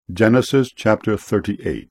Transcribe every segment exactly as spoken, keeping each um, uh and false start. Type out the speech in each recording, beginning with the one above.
Genesis chapter thirty-eight.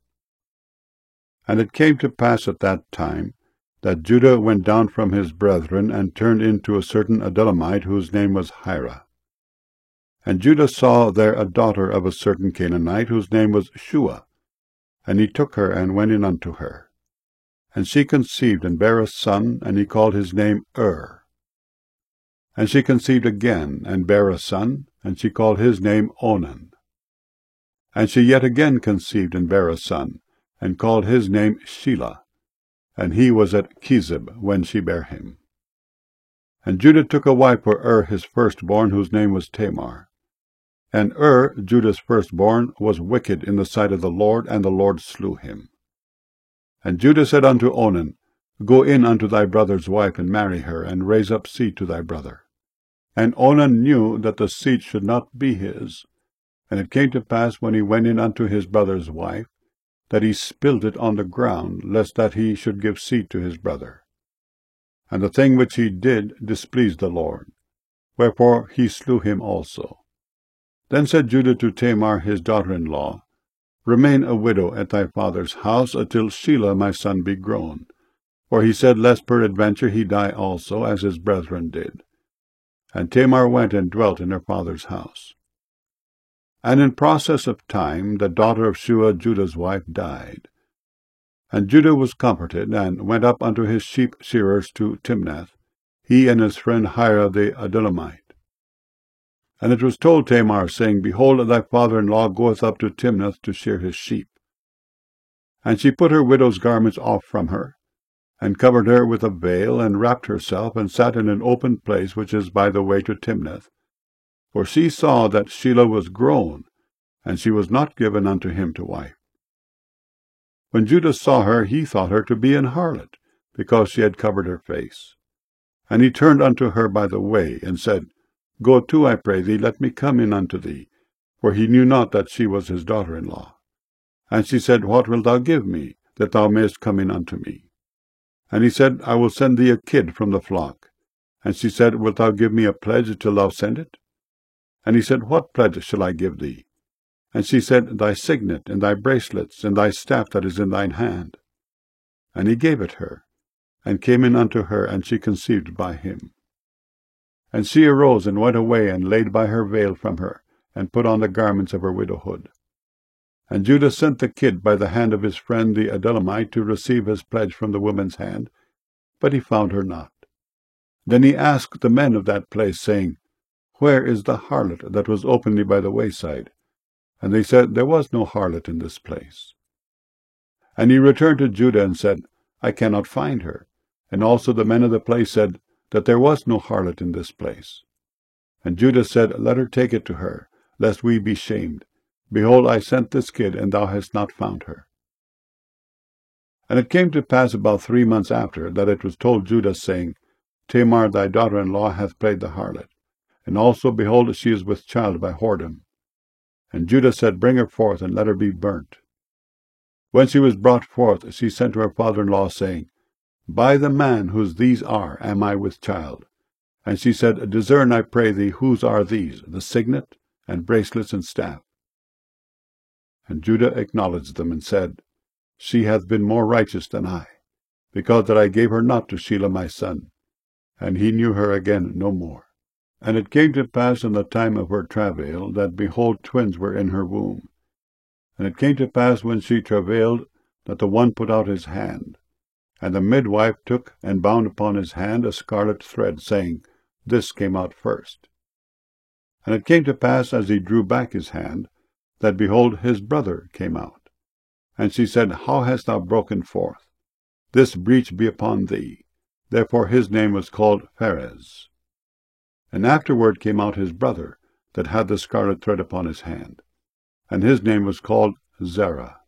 And it came to pass at that time, that Judah went down from his brethren, and turned into a certain Adullamite, whose name was Hira. And Judah saw there a daughter of a certain Canaanite, whose name was Shua. And he took her, and went in unto her. And she conceived, and bare a son, and he called his name Ur. And she conceived again, and bare a son, and she called his name Onan. And she yet again conceived, and bare a son, and called his name Shelah. And he was at Chezib when she bare him. And Judah took a wife for Ur his firstborn, whose name was Tamar. And Ur, Judah's firstborn, was wicked in the sight of the Lord, and the Lord slew him. And Judah said unto Onan, Go in unto thy brother's wife, and marry her, and raise up seed to thy brother. And Onan knew that the seed should not be his. And it came to pass, when he went in unto his brother's wife, that he spilled it on the ground, lest that he should give seed to his brother. And the thing which he did displeased the Lord, wherefore he slew him also. Then said Judah to Tamar his daughter-in-law, Remain a widow at thy father's house, until Shelah my son be grown. For he said, Lest peradventure he die also, as his brethren did. And Tamar went and dwelt in her father's house. And in process of time the daughter of Shua, Judah's wife, died. And Judah was comforted, and went up unto his sheep shearers to Timnath, he and his friend Hira the Adullamite. And it was told Tamar, saying, Behold, thy father-in-law goeth up to Timnath to shear his sheep. And she put her widow's garments off from her, and covered her with a veil, and wrapped herself, and sat in an open place which is by the way to Timnath. For she saw that Shelah was grown, and she was not given unto him to wife. When Judah saw her, he thought her to be an harlot, because she had covered her face. And he turned unto her by the way, and said, Go to, I pray thee, let me come in unto thee. For he knew not that she was his daughter-in-law. And she said, What wilt thou give me, that thou mayest come in unto me? And he said, I will send thee a kid from the flock. And she said, Wilt thou give me a pledge till thou send it? And he said, What pledge shall I give thee? And she said, Thy signet, and thy bracelets, and thy staff that is in thine hand. And he gave it her, and came in unto her, and she conceived by him. And she arose, and went away, and laid by her veil from her, and put on the garments of her widowhood. And Judah sent the kid by the hand of his friend the Adullamite to receive his pledge from the woman's hand, but he found her not. Then he asked the men of that place, saying, Where is the harlot that was openly by the wayside? And they said, There was no harlot in this place. And he returned to Judah, and said, I cannot find her. And also the men of the place said, That there was no harlot in this place. And Judah said, Let her take it to her, lest we be shamed. Behold, I sent this kid, and thou hast not found her. And it came to pass about three months after, that it was told Judah, saying, Tamar thy daughter-in-law hath played the harlot. And also, behold, she is with child by whoredom. And Judah said, Bring her forth, and let her be burnt. When she was brought forth, she sent to her father-in-law, saying, By the man whose these are am I with child. And she said, Discern, I pray thee, whose are these, the signet, and bracelets, and staff? And Judah acknowledged them, and said, She hath been more righteous than I, because that I gave her not to Shelah my son. And he knew her again no more. And it came to pass in the time of her travail, that, behold, twins were in her womb. And it came to pass, when she travailed, that the one put out his hand. And the midwife took and bound upon his hand a scarlet thread, saying, This came out first. And it came to pass, as he drew back his hand, that, behold, his brother came out. And she said, How hast thou broken forth? This breach be upon thee. Therefore his name was called Pharez. And afterward came out his brother, that had the scarlet thread upon his hand, and his name was called Zerah.